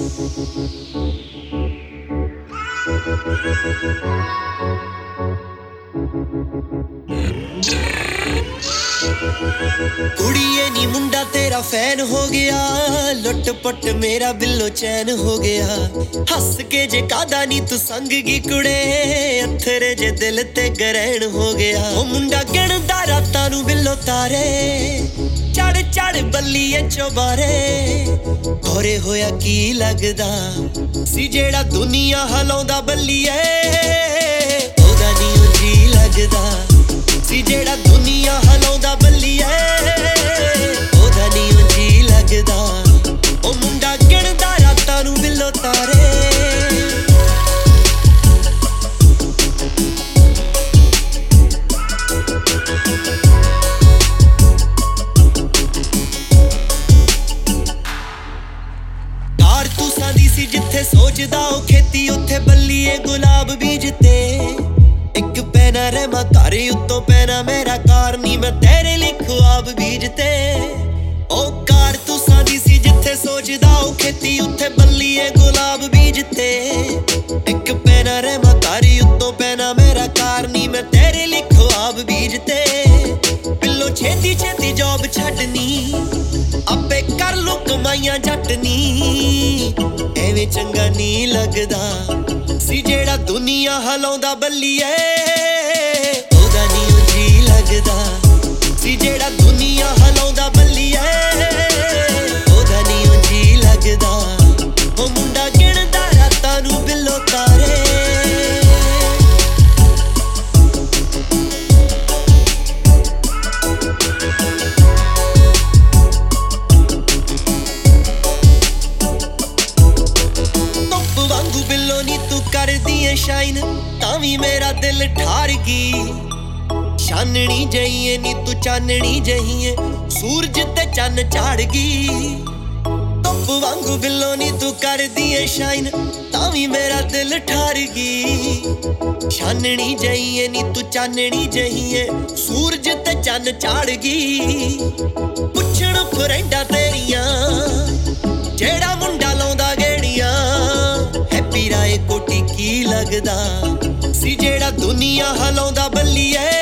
कुड़िए नी मुंडा तेरा फैन हो गया, लुट पट मेरा बिल्लो चैन हो गया। हस के जे कादा नी तू संग गी कुड़े, अथरे जे दिल ते ग्रहण हो गया। ओ मुंडा गिणदा रातां नू बिल्लो तारे, चढ़ चढ़ बल्लीए चौबारे। होरे होया की लगदा सी जेड़ा दुनिया हलाउंदा बल्लीए, ओदा नी जी लगदा सी जेड़ा दुनिया हलाउंदा बल्लीए, ओदा नी जी लगदा। ओ मुंडा गिणदा रातां नू बिल्लो तारे। कारतूसां दी सी जिथे सोचदा ओ खेती, उत्थे बल्लीए गुलाब बीजते। एक पैना रहमा घर उत्तों पैना मेरा कार नी, मैं तेरे लिए ख्वाब बीजते। ओ कारतूसां दी सी जिथे सोचदा ओ खेती, उत्थे बल्लीए गुलाब बीजते। एक पैना रहमा घर उत्तों पैना मेरा कार नी, मैं तेरे लिए ख्वाब बीजते। बिल्लो छेती छेती जॉब छड्डनी, आपे कर लो कमाइयां जटनी। एवें चंगा नी लगदा सी जेड़ा दुनिया हलाउंदा बल्लीए, ओदा नी जी लगदा सी जेड़ा दुनिया हलाउंदा बल्लीए, ओदा नी जी लगदा। ओ मुंडा गिणदा रातां नू बिल्लो तारे। बिल्लो नी तू कर दिए शाइन, तावी मेरा दिल ठार गी। शाननी जइए नी तू चाननी जइए, सूरज ते चन्न चाड़ गी। धुप वांगू बिल्लो नी तू कर दिए शाइन, तावी मेरा दिल ठार गी। शाननी जइए नी तू चाननी जइए, सूरज ते चन्न चाड़ गी। पुछण फ्रेंडा तेरियां जेड़ा मुंडा लाउंदा गेड़ियां, हैप्पी राय कोटी की लगदा सी जेड़ा दुनिया हलाउंदा बल्लीए,